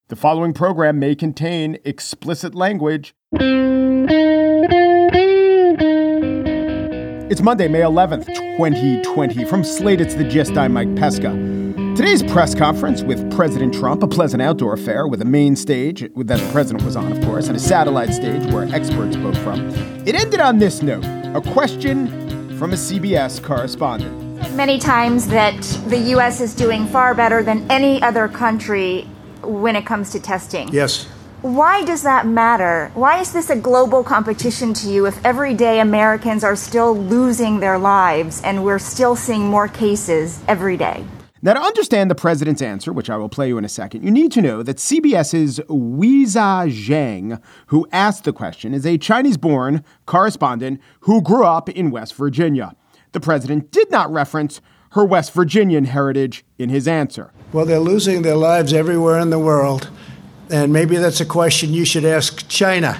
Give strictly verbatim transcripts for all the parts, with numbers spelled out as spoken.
The following program may contain explicit language. It's Monday, May eleventh, twenty twenty. From Slate, it's The Gist. I'm Mike Pesca. Today's press conference with President Trump, a pleasant outdoor affair with a main stage that the president was on, of course, and a satellite stage where experts spoke from. It ended on this note, a question from a C B S correspondent. Many times that the U S is doing far better than any other country when it comes to testing. Yes. Why does that matter? Why is this a global competition to you if every day Americans are still losing their lives and we're still seeing more cases every day? Now, to understand the president's answer, which I will play you in a second, you need to know that CBS's Weizha Zhang, who asked the question, is a Chinese-born correspondent who grew up in West Virginia. The president did not reference her West Virginian heritage in his answer. Well, they're losing their lives everywhere in the world. And maybe that's a question you should ask China.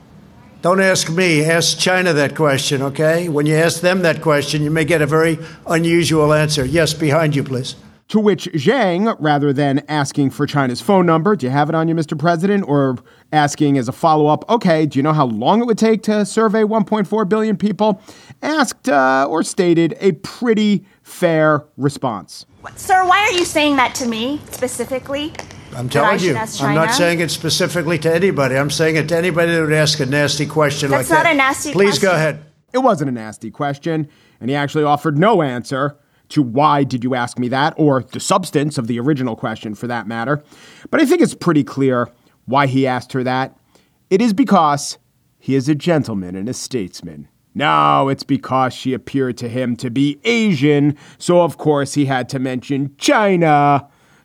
Don't ask me, ask China that question, okay? When you ask them that question, you may get a very unusual answer. Yes, behind you, please. To which Zhang, rather than asking for China's phone number, do you have it on you, Mister President, or asking as a follow-up, okay, do you know how long it would take to survey one point four billion people, asked uh, or stated a pretty fair response. Sir, why are you saying that to me specifically? I'm telling you, I'm not saying it specifically to anybody. I'm saying it to anybody that would ask a nasty question like that. That's not a nasty question. Please go ahead. It wasn't a nasty question, and he actually offered no answer to why did you ask me that, or the substance of the original question for that matter. But I think it's pretty clear why he asked her that. It is because he is a gentleman and a statesman. No, it's because she appeared to him to be Asian, so of course he had to mention China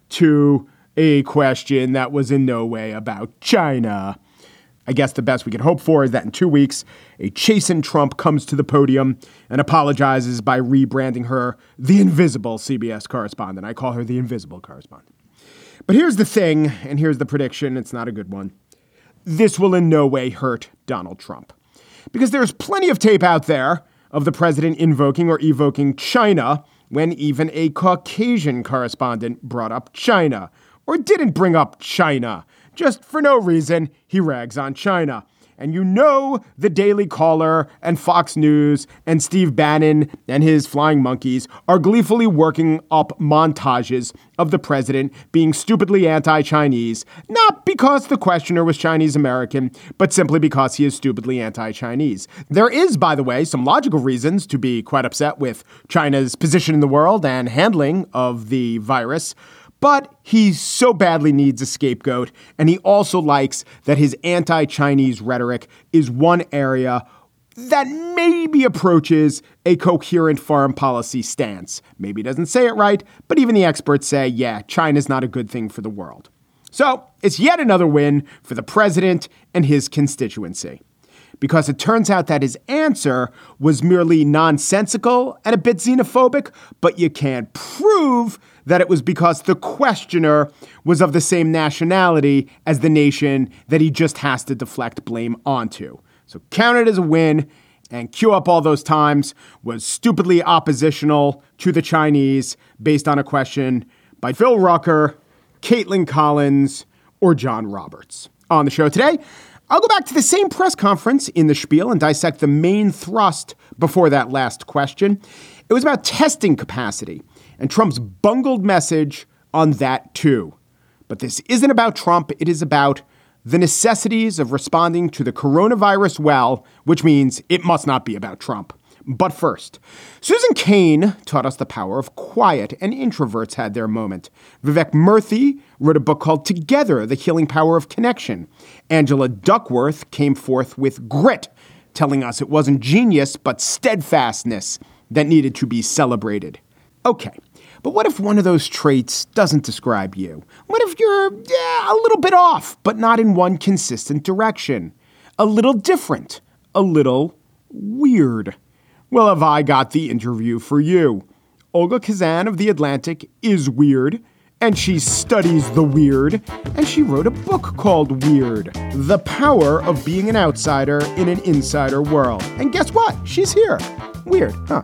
to a question that was in no way about China. I guess the best we can hope for is that in two weeks, a chastened Trump comes to the podium and apologizes by rebranding her the invisible C B S correspondent. I call her the invisible correspondent. But here's the thing, and here's the prediction. It's not a good one. This will in no way hurt Donald Trump. Because there's plenty of tape out there of the president invoking or evoking China when even a Caucasian correspondent brought up China or didn't bring up China. Just for no reason, he rags on China. And you know the Daily Caller and Fox News and Steve Bannon and his flying monkeys are gleefully working up montages of the president being stupidly anti-Chinese, not because the questioner was Chinese-American, but simply because he is stupidly anti-Chinese. There is, by the way, some logical reasons to be quite upset with China's position in the world and handling of the virus. But he so badly needs a scapegoat, and he also likes that his anti-Chinese rhetoric is one area that maybe approaches a coherent foreign policy stance. Maybe he doesn't say it right, but even the experts say, yeah, China's not a good thing for the world. So it's yet another win for the president and his constituency. Because it turns out that his answer was merely nonsensical and a bit xenophobic, but you can't prove that it was because the questioner was of the same nationality as the nation that he just has to deflect blame onto. So count it as a win, and cue up all those times was stupidly oppositional to the Chinese based on a question by Phil Rucker, Caitlin Collins, or John Roberts. On the show today, I'll go back to the same press conference in the spiel and dissect the main thrust before that last question. It was about testing capacity and Trump's bungled message on that too. But this isn't about Trump. It is about the necessities of responding to the coronavirus well, which means it must not be about Trump. But first, Susan Cain taught us the power of quiet, and introverts had their moment. Vivek Murthy wrote a book called Together, The Healing Power of Connection. Angela Duckworth came forth with grit, telling us it wasn't genius, but steadfastness that needed to be celebrated. Okay, but what if one of those traits doesn't describe you? What if you're yeah, a little bit off, but not in one consistent direction? A little different, a little weird. Well, have I got the interview for you. Olga Kazan of The Atlantic is weird, and she studies the weird, and she wrote a book called Weird, The Power of Being an Outsider in an Insider World. And guess what? She's here. Weird, huh?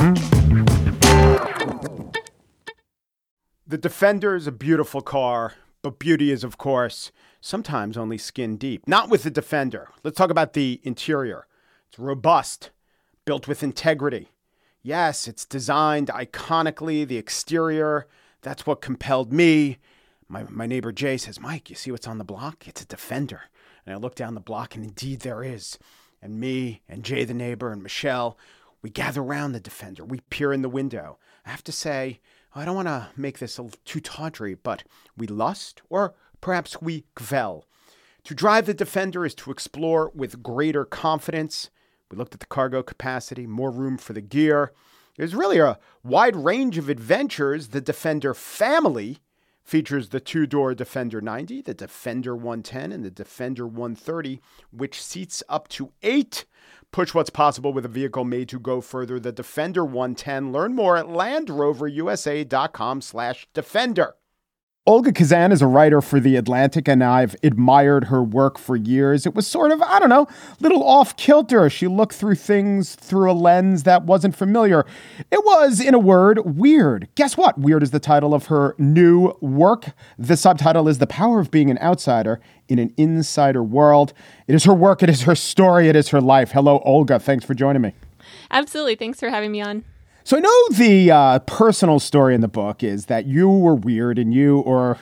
The Defender is a beautiful car, But beauty is, of course, sometimes only skin deep. Not with the Defender. Let's talk about the interior. It's robust, built with integrity. Yes, it's designed iconically. The exterior, that's what compelled me. My my neighbor Jay says, Mike, you see what's on the block? It's a Defender. And I look down the block, and indeed there is. And me and Jay the neighbor and Michelle, we gather around the Defender. We peer in the window. I have to say, I don't want to make this a little too tawdry, but we lust, or perhaps we gvel. To drive the Defender is to explore with greater confidence. We looked at the cargo capacity, more room for the gear. There's really a wide range of adventures. The Defender family features the two-door Defender ninety, the Defender one ten, and the Defender one thirty, which seats up to eight. Push what's possible with a vehicle made to go further. The Defender one ten. Learn more at LandRoverUSA.com slash Defender. Olga Kazan is a writer for The Atlantic, and I've admired her work for years. It was sort of, I don't know, little off-kilter. She looked through things through a lens that wasn't familiar. It was, in a word, weird. Guess what? Weird is the title of her new work. The subtitle is The Power of Being an Outsider in an Insider World. It is her work. It is her story. It is her life. Hello, Olga. Thanks for joining me. Absolutely. Thanks for having me on. So I know the uh, personal story in the book is that you were weird and you, or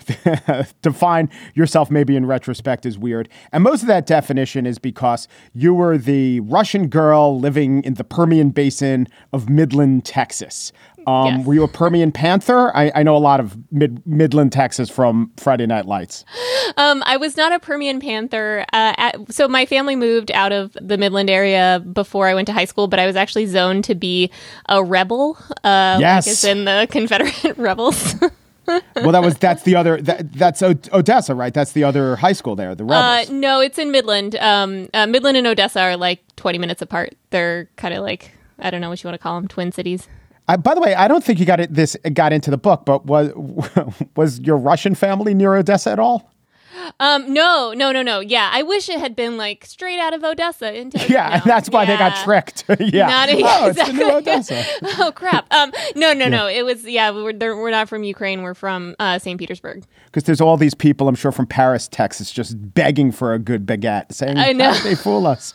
define yourself maybe in retrospect as weird. And most of that definition is because you were the Russian girl living in the Permian Basin of Midland, Texas. Um, yes. Were you a Permian Panther? I, I know a lot of mid, Midland, Texas from Friday Night Lights. Um, I was not a Permian Panther. Uh, at, so my family moved out of the Midland area before I went to high school, but I was actually zoned to be a rebel. Uh, yes. Like as in the Confederate rebels. Well, that was that's the other that, that's o- Odessa, right? That's the other high school there, the rebels. Uh, no, it's in Midland. Um, uh, Midland and Odessa are like twenty minutes apart. They're kind of like, I don't know what you want to call them, twin cities. I, by the way, I don't think you got it, this got into the book, but was was your Russian family near Odessa at all? Um, no, no, no, no. Yeah, I wish it had been like straight out of Odessa into. Yeah, no. and that's why yeah. they got tricked. yeah. Not, oh, exactly. it's the new Odessa. Oh crap. Um, no, no, yeah. no. It was yeah. We we're we're not from Ukraine. We're from uh, Saint Petersburg. Because there's all these people, I'm sure, from Paris, Texas, just begging for a good baguette, saying, I know. How did they fool us?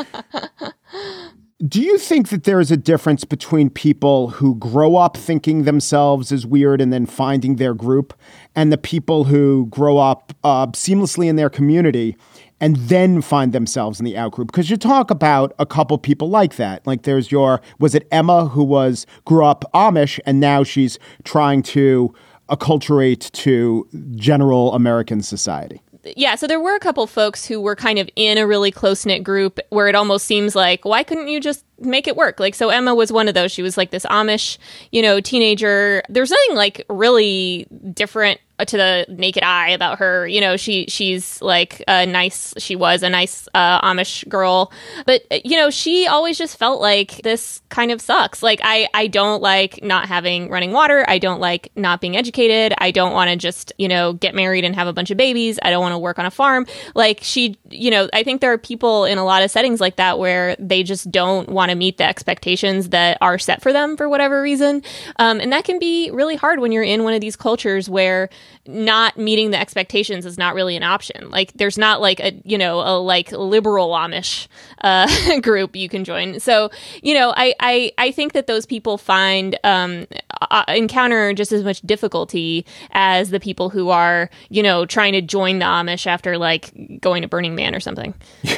Do you think that there is a difference between people who grow up thinking themselves as weird and then finding their group, and the people who grow up uh, seamlessly in their community and then find themselves in the out group? Because you talk about a couple people like that. Like there's your, was it Emma, who was grew up Amish and now she's trying to acculturate to general American society? Yeah, so there were a couple folks who were kind of in a really close-knit group where it almost seems like, why couldn't you just make it work? Like, so Emma was one of those. She was like this Amish, you know, teenager. There's nothing like really different to the naked eye about her. You know, she she's like a nice, she was a nice uh, Amish girl. But, you know, she always just felt like this kind of sucks. Like, I, I don't like not having running water. I don't like not being educated. I don't want to just, you know, get married and have a bunch of babies. I don't want to work on a farm. Like she, you know, I think there are people in a lot of settings like that where they just don't want to meet the expectations that are set for them for whatever reason. Um, and that can be really hard when you're in one of these cultures where not meeting the expectations is not really an option. Like there's not like a, you know, a like liberal Amish uh, group you can join. So, you know, I, I, I think that those people find, um, uh, encounter just as much difficulty as the people who are, you know, trying to join the Amish after like going to Burning Man or something.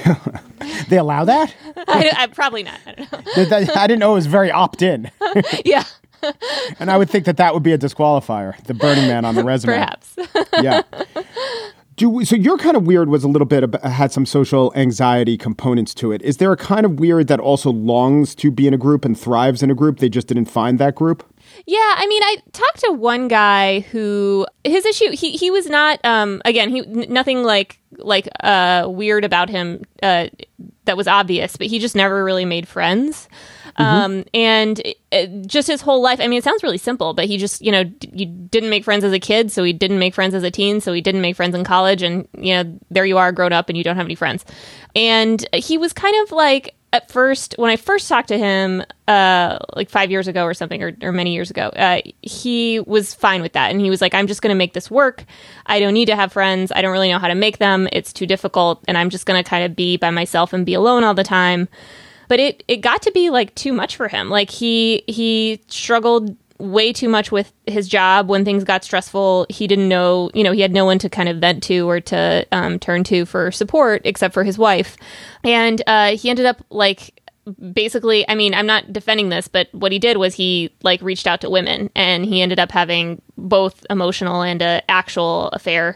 They allow that? I, I, probably not. I don't know. I didn't know it was very opt-in. Yeah. And I would think that that would be a disqualifier, the Burning Man on the resume. Perhaps. Yeah. Do we, so your kind of weird was a little bit, of, had some social anxiety components to it. Is there a kind of weird that also longs to be in a group and thrives in a group? They just didn't find that group? Yeah, I mean, I talked to one guy who his issue he he was not um again he n- nothing like like uh weird about him uh that was obvious, but he just never really made friends. Mm-hmm. Um, and it, it, just his whole life, I mean, it sounds really simple, but he just, you know, d- you didn't make friends as a kid, so he didn't make friends as a teen, so he didn't make friends in college, and, you know, there you are grown up and you don't have any friends. And he was kind of like, at first, when I first talked to him, uh, like five years ago or something, or, or many years ago, uh, he was fine with that. And he was like, I'm just going to make this work. I don't need to have friends. I don't really know how to make them. It's too difficult. And I'm just going to kind of be by myself and be alone all the time. But it, it got to be like too much for him. Like he, he struggled way too much with his job. When things got stressful, he didn't know, you know, he had no one to kind of vent to or to um, turn to for support except for his wife. And uh, he ended up like basically, I mean, I'm not defending this, but what he did was he like reached out to women, and he ended up having both emotional and a actual affair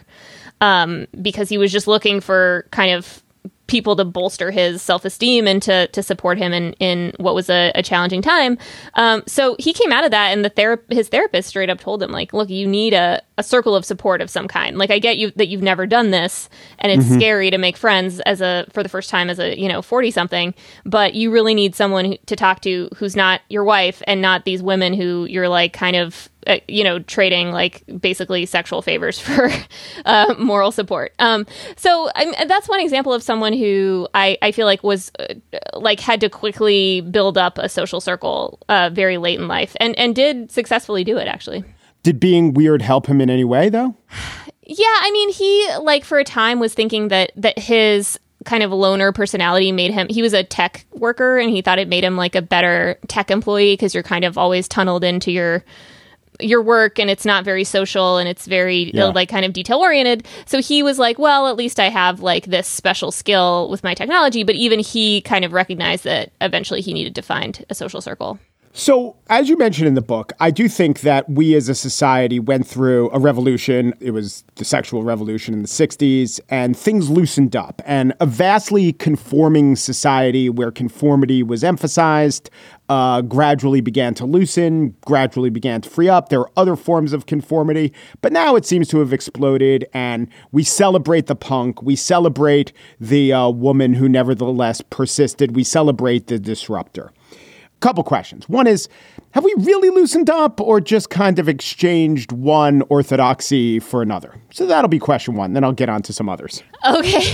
um, because he was just looking for kind of people to bolster his self-esteem and to to support him in, in what was a, a challenging time. Um, so he came out of that, and the thera- his therapist straight up told him, like, look, you need a, a circle of support of some kind. Like, I get you that you've never done this, and it's mm-hmm. scary to make friends as a for the first time as a, you know, forty-something, but you really need someone who, to talk to who's not your wife and not these women who you're, like, kind of Uh, you know, trading like basically sexual favors for uh, moral support. Um, so I'm, that's one example of someone who I, I feel like was uh, like had to quickly build up a social circle uh, very late in life, and, and did successfully do it, actually. Did being weird help him in any way, though? Yeah, I mean, he like for a time was thinking that that his kind of loner personality made him, he was a tech worker, and he thought it made him like a better tech employee because you're kind of always tunneled into your your work, and it's not very social, and it's very yeah. like kind of detail oriented. So he was like, well, at least I have like this special skill with my technology. But even he kind of recognized that eventually he needed to find a social circle. So, as you mentioned in the book, I do think that we as a society went through a revolution. It was the sexual revolution in the sixties, and things loosened up. And a vastly conforming society where conformity was emphasized uh, gradually began to loosen, gradually began to free up. There are other forms of conformity, but now it seems to have exploded, and we celebrate the punk. We celebrate the uh, woman who nevertheless persisted. We celebrate the disruptor. Couple questions. One is, have we really loosened up or just kind of exchanged one orthodoxy for another? So that'll be question one. Then I'll get on to some others. Okay.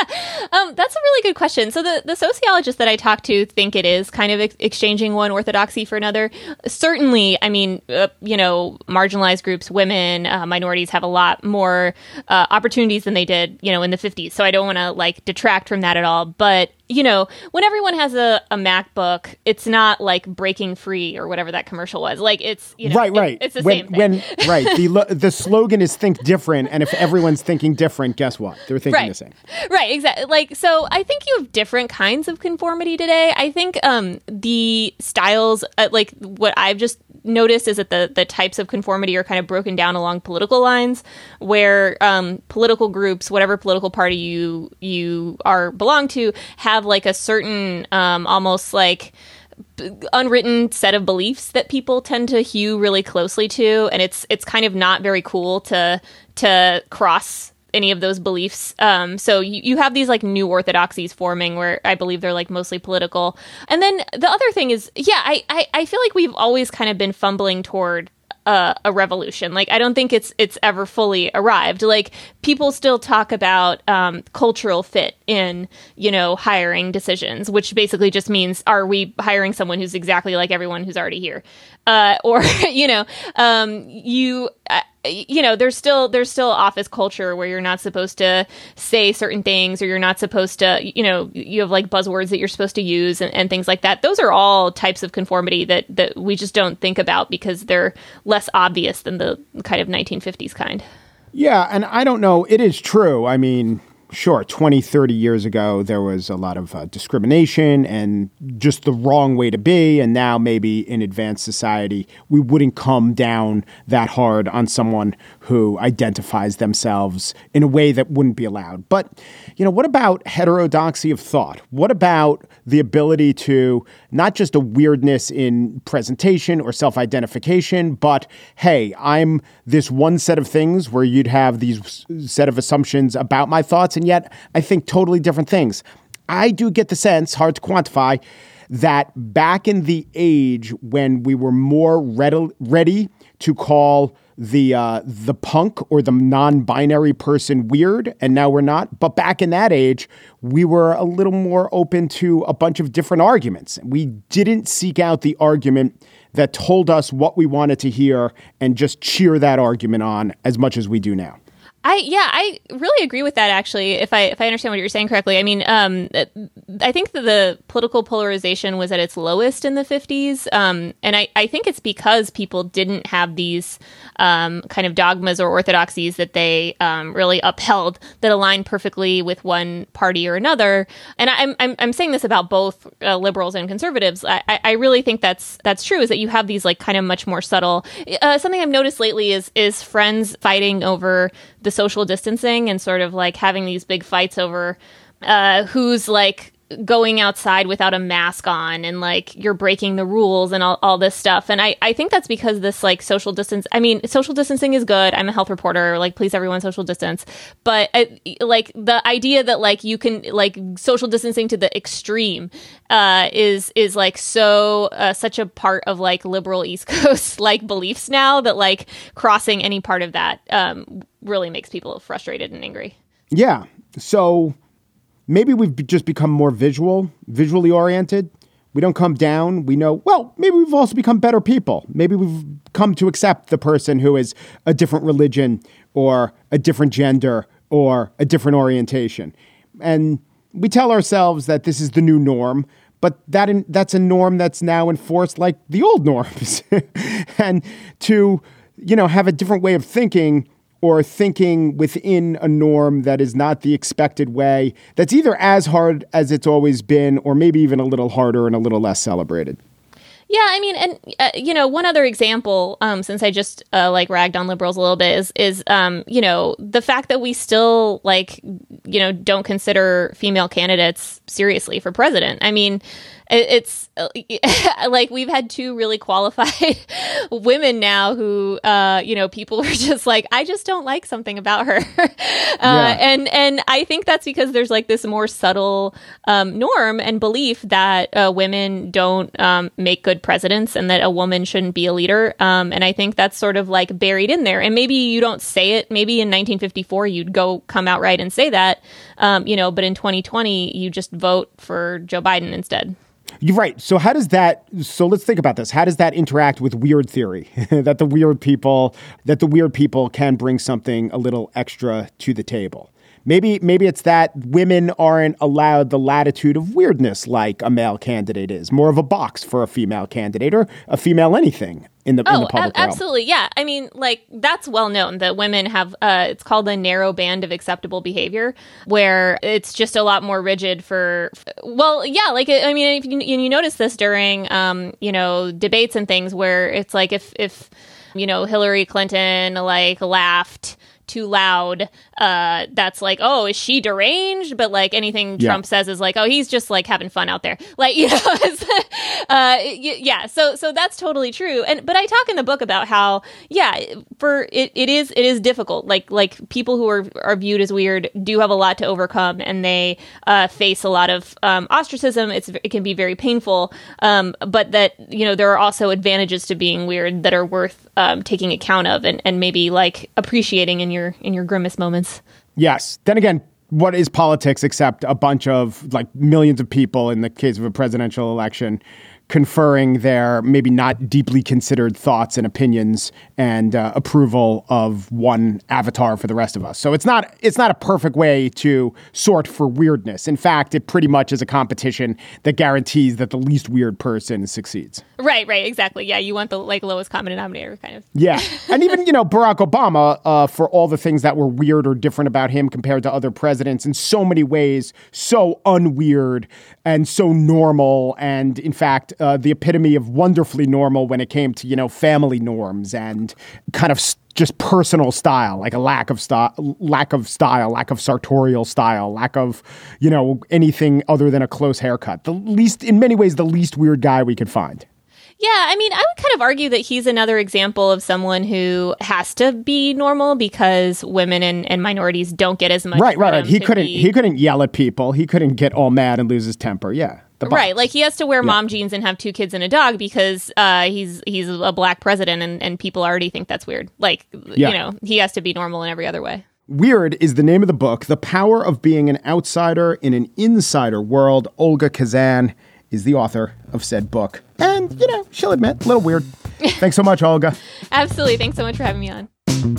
um, that's a really good question. So the, the sociologists that I talk to think it is kind of ex- exchanging one orthodoxy for another. Certainly, I mean, uh, you know, marginalized groups, women, uh, minorities have a lot more uh, opportunities than they did, you know, in the fifties. So I don't want to like detract from that at all. But you know, when everyone has a, a MacBook, it's not like breaking free or whatever that commercial was. Like it's, you know, right, right. It, it's the when, same thing. When, right. The the slogan is think different. And if everyone's thinking different, guess what? They're thinking right. the same. Right. Exactly. Like, so I think you have different kinds of conformity today. I think um, the styles, uh, like what I've just noticed is that the, the types of conformity are kind of broken down along political lines, where um, political groups, whatever political party you you are belong to, have like a certain um, almost like b- unwritten set of beliefs that people tend to hew really closely to, and it's it's kind of not very cool to to cross any of those beliefs. Um, so you, you have these like new orthodoxies forming where I believe they're like mostly political. And then the other thing is, yeah, I, I, I feel like we've always kind of been fumbling toward Uh, a revolution. Like, I don't think it's it's ever fully arrived. Like, people still talk about um, cultural fit in, you know, hiring decisions, which basically just means, are we hiring someone who's exactly like everyone who's already here? Uh, or, you know, um, you, uh, you know, there's still there's still office culture where you're not supposed to say certain things, or you're not supposed to, you know, you have like buzzwords that you're supposed to use and, and things like that. Those are all types of conformity that that we just don't think about because they're less obvious than the kind of nineteen fifties kind. Yeah, and I don't know. It is true. I mean, sure, twenty, thirty years ago, there was a lot of uh, discrimination and just the wrong way to be. And now maybe in advanced society, we wouldn't come down that hard on someone who identifies themselves in a way that wouldn't be allowed. But, you know, what about heterodoxy of thought? What about the ability to not just a weirdness in presentation or self-identification, but, hey, I'm this one set of things where you'd have these set of assumptions about my thoughts, and yet I think totally different things. I do get the sense, hard to quantify, that back in the age when we were more ready, ready to call the uh, the punk or the non-binary person weird, and now we're not. But back in that age, we were a little more open to a bunch of different arguments. We didn't seek out the argument that told us what we wanted to hear and just cheer that argument on as much as we do now. I yeah, I really agree with that. Actually, if I if I understand what you're saying correctly, I mean, um, I think that the political polarization was at its lowest in the fifties, um, and I, I think it's because people didn't have these um, kind of dogmas or orthodoxies that they um, really upheld that aligned perfectly with one party or another. And I'm I'm, I'm saying this about both uh, liberals and conservatives. I, I really think that's that's true. Is that you have these like kind of much more subtle. Uh, something I've noticed lately is is friends fighting over the social distancing and sort of like having these big fights over uh, who's like going outside without a mask on and like you're breaking the rules and all, all this stuff. And I, I think that's because this like social distance, I mean, social distancing is good. I'm a health reporter, like please everyone social distance. But I, like the idea that like you can like social distancing to the extreme uh, is is like so uh, such a part of like liberal East Coast like beliefs now that like crossing any part of that um, really makes people frustrated and angry. Yeah. So maybe we've just become more visual, visually oriented. We don't come down. We know, well, maybe we've also become better people. Maybe we've come to accept the person who is a different religion or a different gender or a different orientation. And we tell ourselves that this is the new norm, but that in, that's a norm that's now enforced like the old norms. And to, you know, have a different way of thinking or thinking within a norm that is not the expected way, that's either as hard as it's always been, or maybe even a little harder and a little less celebrated. Yeah, I mean, and, uh, you know, one other example, um, since I just, uh, like, ragged on liberals a little bit, is, is um, you know, the fact that we still, like, you know, don't consider female candidates seriously for president. I mean, it's uh, like we've had two really qualified women now who, uh, you know, people are just like, I just don't like something about her. uh, yeah. And and I think that's because there's like this more subtle um, norm and belief that uh, women don't um, make good presidents and that a woman shouldn't be a leader. Um, and I think that's sort of like buried in there. And maybe you don't say it. Maybe in nineteen fifty-four, you'd go come out right and say that, um, you know, but in twenty twenty, you just vote for Joe Biden instead. You're right. So how does that, so let's think about this. How does that interact with weird theory? that the weird people, that the weird people can bring something a little extra to the table? Maybe maybe it's that women aren't allowed the latitude of weirdness like a male candidate is. More of a box for a female candidate or a female anything in the, oh, in the public a- absolutely. realm. Yeah. I mean, like, that's well known that women have, uh, it's called the narrow band of acceptable behavior, where it's just a lot more rigid for, well, yeah, like, I mean, if you, you notice this during, um, you know, debates and things where it's like if, if, you know, Hillary Clinton, like, laughed too loud, uh, that's like, oh, is she deranged? But like anything yeah. Trump says is like, oh, he's just like having fun out there. Like, you know, uh, yeah. So, so that's totally true. And, but I talk in the book about how, yeah, for it, it is, it is difficult. Like, like people who are, are viewed as weird do have a lot to overcome and they, uh, face a lot of, um, ostracism. It's, it can be very painful. Um, but that, you know, there are also advantages to being weird that are worth, um, taking account of and, and maybe like appreciating in your in your grimmest moments. Yes. Then again, what is politics except a bunch of like millions of people in the case of a presidential election conferring their maybe not deeply considered thoughts and opinions and uh, approval of one avatar for the rest of us. So it's not it's not a perfect way to sort for weirdness. In fact, it pretty much is a competition that guarantees that the least weird person succeeds. Right, right, exactly. Yeah, you want the like lowest common denominator kind of. Yeah. And even, you know, Barack Obama, uh, for all the things that were weird or different about him compared to other presidents, in so many ways, so unweird and so normal. And in fact, uh, the epitome of wonderfully normal when it came to, you know, family norms and kind of st- just personal style, like a lack of style, lack of style, lack of sartorial style, lack of, you know, anything other than a close haircut. The least, in many ways, the least weird guy we could find. Yeah, I mean, I would kind of argue that he's another example of someone who has to be normal because women and, and minorities don't get as much. Right, right, right. He couldn't be... he couldn't yell at people. He couldn't get all mad and lose his temper. Yeah. the box. Right, like he has to wear Yeah. mom jeans and have two kids and a dog because uh, he's he's a black president and, and people already think that's weird. Like, Yeah. you know, he has to be normal in every other way. Weird is the name of the book. The Power of Being an Outsider in an Insider World. Olga Kazan is the author of said book. And, you know, she'll admit, a little weird. Thanks so much, Olga. Absolutely. Thanks so much for having me on.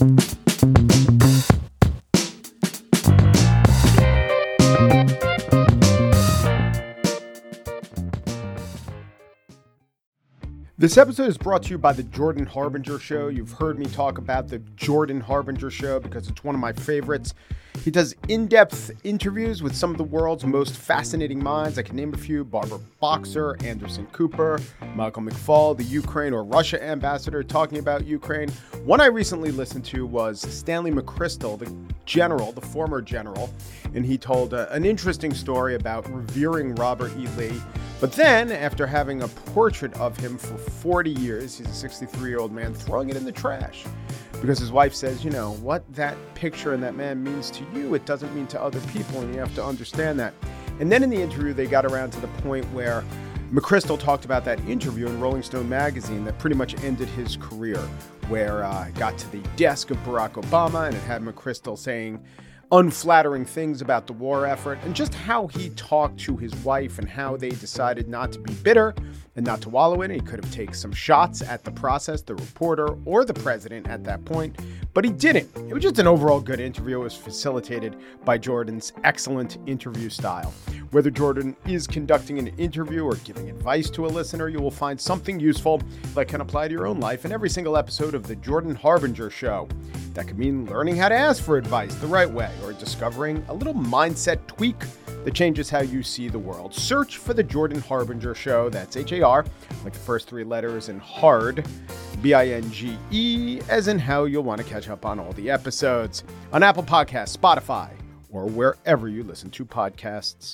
This episode is brought to you by the Jordan Harbinger Show. You've heard me talk about the Jordan Harbinger Show because it's one of my favorites. He does in-depth interviews with some of the world's most fascinating minds. I can name a few: Barbara Boxer, Anderson Cooper, Michael McFaul, the Ukraine or Russia ambassador talking about Ukraine. One I recently listened to was Stanley McChrystal, the general, the former general, and he told uh, an interesting story about revering Robert E. Lee. But then, after having a portrait of him for forty years, he's a sixty-three-year-old man, throwing it in the trash. Because his wife says, you know, what that picture and that man means to you, it doesn't mean to other people, and you have to understand that. And then in the interview, they got around to the point where McChrystal talked about that interview in Rolling Stone magazine that pretty much ended his career, where uh, it got to the desk of Barack Obama, and it had McChrystal saying unflattering things about the war effort, and just how he talked to his wife and how they decided not to be bitter and not to wallow in it. He could have taken some shots at the process, the reporter, or the president at that point, but he didn't. It was just an overall good interview. It was facilitated by Jordan's excellent interview style. Whether Jordan is conducting an interview or giving advice to a listener, you will find something useful that can apply to your own life in every single episode of the Jordan Harbinger Show. That could mean learning how to ask for advice the right way, or discovering a little mindset tweak that changes how you see the world. Search for the Jordan Harbinger Show. That's H A R, like the first three letters, and hard, B I N G E, as in how you'll want to catch up on all the episodes on Apple Podcasts, Spotify, or wherever you listen to podcasts.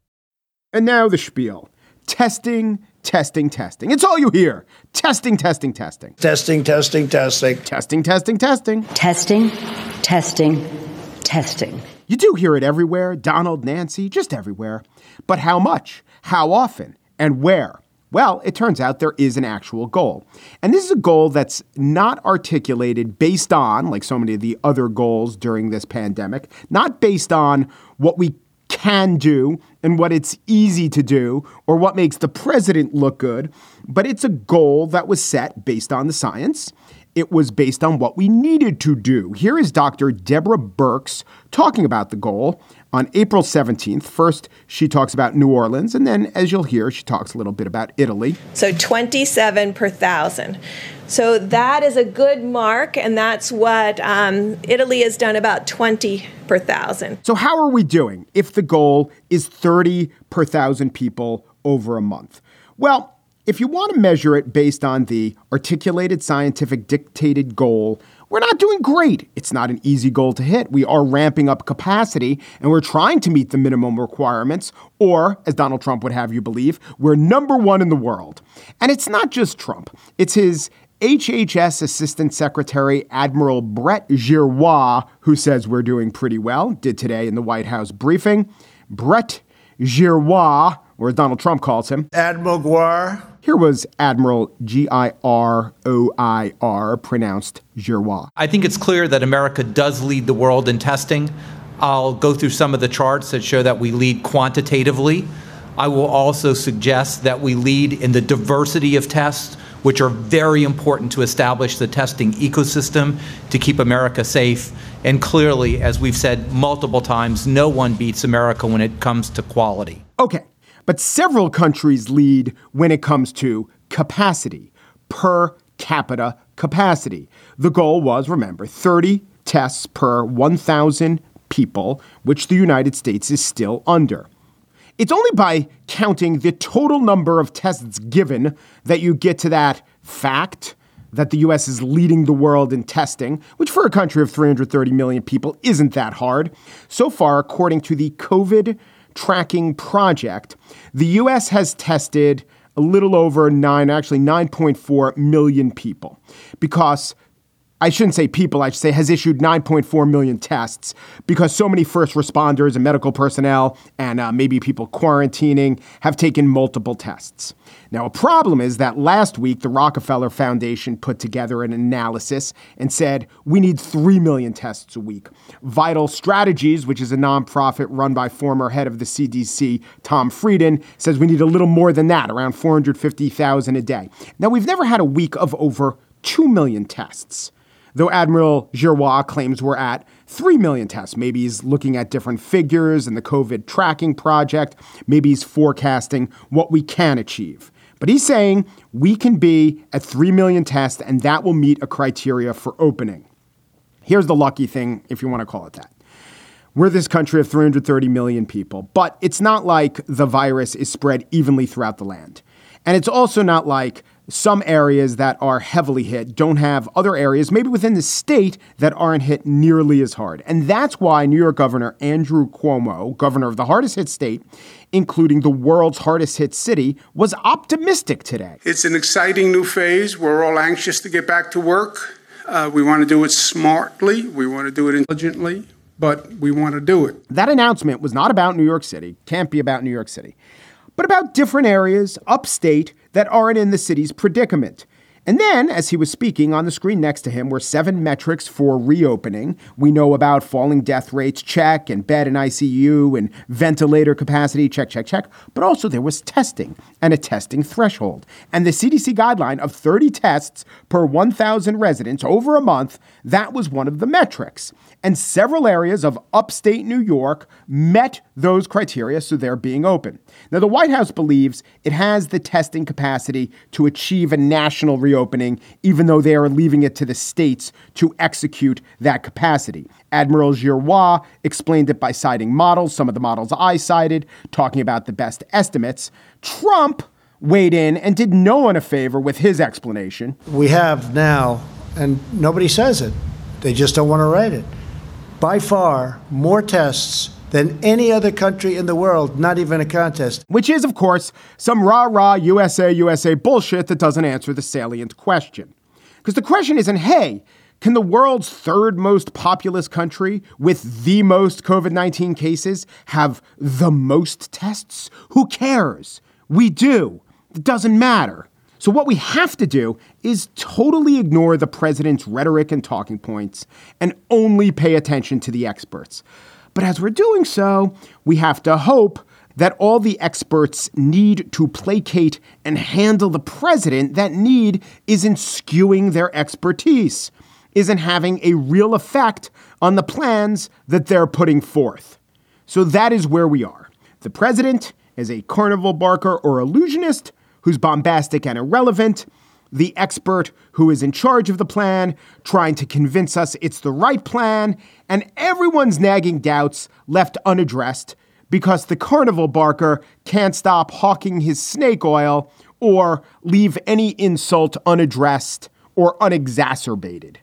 And now the spiel. Testing, testing, testing. It's all you hear. Testing, testing, testing. Testing, testing, testing. Testing, testing, testing. Testing, testing, testing. You do hear it everywhere, Donald, Nancy, just everywhere. But how much? How often? And where? Well, it turns out there is an actual goal. And this is a goal that's not articulated based on, like so many of the other goals during this pandemic, not based on what we can do and what it's easy to do or what makes the president look good, but it's a goal that was set based on the science. It was based on what we needed to do. Here is Doctor Deborah Birx talking about the goal on April seventeenth. First, she talks about New Orleans, and then, as you'll hear, she talks a little bit about Italy. So twenty-seven per thousand. So that is a good mark, and that's what um, Italy has done, about twenty per thousand. So how are we doing if the goal is thirty per thousand people over a month? Well, if you want to measure it based on the articulated scientific dictated goal, we're not doing great. It's not an easy goal to hit. We are ramping up capacity and we're trying to meet the minimum requirements, or as Donald Trump would have you believe, we're number one in the world. And it's not just Trump. It's his H H S Assistant Secretary Admiral Brett Giroir, who says we're doing pretty well, did today in the White House briefing. Brett Giroir, or as Donald Trump calls him, Admiral Guar. Here was Admiral G I R O I R, pronounced Giroir. I think it's clear that America does lead the world in testing. I'll go through some of the charts that show that we lead quantitatively. I will also suggest that we lead in the diversity of tests, which are very important to establish the testing ecosystem to keep America safe. And clearly, as we've said multiple times, no one beats America when it comes to quality. Okay, but several countries lead when it comes to capacity, per capita capacity. The goal was, remember, thirty tests per one thousand people, which the United States is still under. It's only by counting the total number of tests given that you get to that fact that the U S is leading the world in testing, which for a country of three hundred thirty million people isn't that hard. So far, according to the COVID Tracking Project, the U S has tested a little over nine, actually nine point four million people, because I shouldn't say people, I should say has issued nine point four million tests because so many first responders and medical personnel and uh, maybe people quarantining have taken multiple tests. Now, a problem is that last week, the Rockefeller Foundation put together an analysis and said we need three million tests a week. Vital Strategies, which is a nonprofit run by former head of the C D C, Tom Frieden, says we need a little more than that, around four hundred fifty thousand a day. Now, we've never had a week of over two million tests, though Admiral Giroir claims we're at three million tests. Maybe he's looking at different figures in the COVID tracking project. Maybe he's forecasting what we can achieve. But he's saying we can be at three million tests, and that will meet a criteria for opening. Here's the lucky thing, if you want to call it that. We're this country of three hundred thirty million people, but it's not like the virus is spread evenly throughout the land. And it's also not like some areas that are heavily hit don't have other areas, maybe within the state, that aren't hit nearly as hard. And that's why New York Governor Andrew Cuomo, governor of the hardest hit state, including the world's hardest hit city, was optimistic today. It's an exciting new phase. We're all anxious to get back to work. Uh, we want to do it smartly. We want to do it intelligently, but we want to do it. That announcement was not about New York City, can't be about New York City, but about different areas upstate that aren't in the city's predicament. And then, as he was speaking, on the screen next to him were seven metrics for reopening. We know about falling death rates, check, and bed and I C U and ventilator capacity, check, check, check. But also there was testing and a testing threshold. And the C D C guideline of thirty tests per one thousand residents over a month, that was one of the metrics. And several areas of upstate New York met those criteria, so they're being open. Now, the White House believes it has the testing capacity to achieve a national reopening, even though they are leaving it to the states to execute that capacity. Admiral Giroir explained it by citing models, some of the models I cited, talking about the best estimates. Trump weighed in and did no one a favor with his explanation. We have now, and nobody says it, they just don't want to write it, by far more tests than any other country in the world, not even a contest. Which is, of course, some rah-rah U S A, U S A bullshit that doesn't answer the salient question. Because the question isn't, hey, can the world's third most populous country with the most COVID nineteen cases have the most tests? Who cares? We do. It doesn't matter. So what we have to do is totally ignore the president's rhetoric and talking points and only pay attention to the experts. But as we're doing so, we have to hope that all the experts need to placate and handle the president, that need isn't skewing their expertise, isn't having a real effect on the plans that they're putting forth. So that is where we are. The president is a carnival barker or illusionist who's bombastic and irrelevant. The expert who is in charge of the plan, trying to convince us it's the right plan, and everyone's nagging doubts left unaddressed because the carnival barker can't stop hawking his snake oil or leave any insult unaddressed or unexacerbated.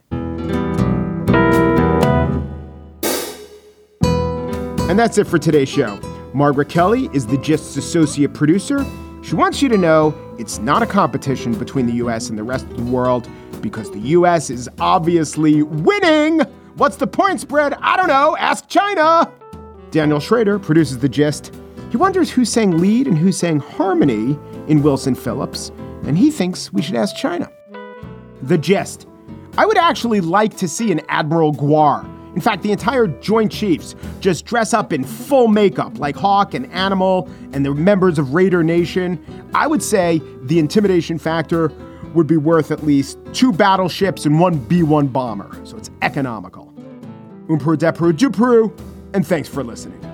And that's it for today's show. Margaret Kelly is the Gist's associate producer. She wants you to know it's not a competition between the U S and the rest of the world because the U S is obviously winning. What's the point spread? I don't know. Ask China. Daniel Schrader produces The Gist. He wonders who sang lead and who sang harmony in Wilson Phillips, and he thinks we should ask China. The Gist. I would actually like to see an Admiral Guar. In fact, the entire Joint Chiefs just dress up in full makeup like Hawk and Animal and the members of Raider Nation. I would say the intimidation factor would be worth at least two battleships and one B one bomber. So it's economical. Umpru, depru, dupru, and thanks for listening.